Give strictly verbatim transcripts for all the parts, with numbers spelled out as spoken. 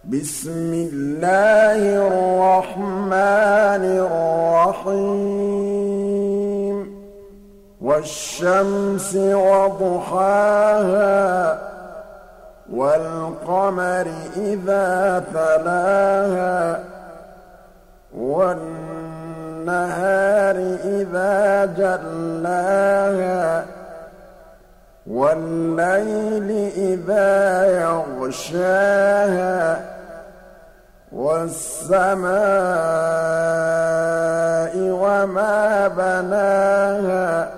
بسم الله الرحمن الرحيم والشمس وضحاها والقمر إذا تلاها والنهار إذا جلاها والليل إذا يغشاها والسماء وما بناها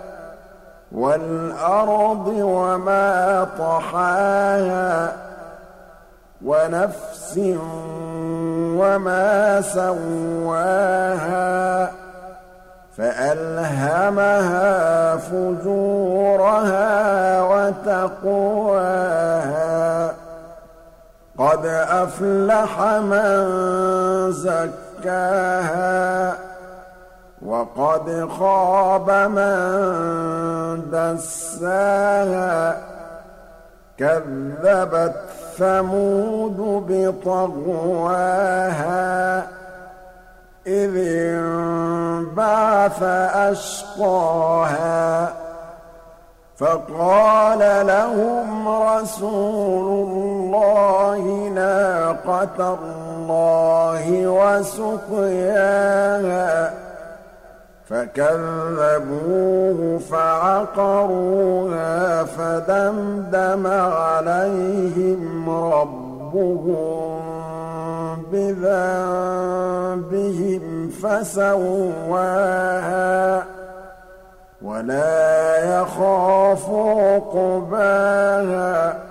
والأرض وما طحاها ونفس وما سواها فألهمها فجورها وتقواها قد أفلح من زكاها وقد خاب من دساها كذبت ثمود بطغواها إذ انبعث أشقاها فقال لهم رسول الله ناقة الله وسقياها فكذبوه فعقروها فدمدم عليهم ربهم بذنبهم فسواها ولا يخاف عقباها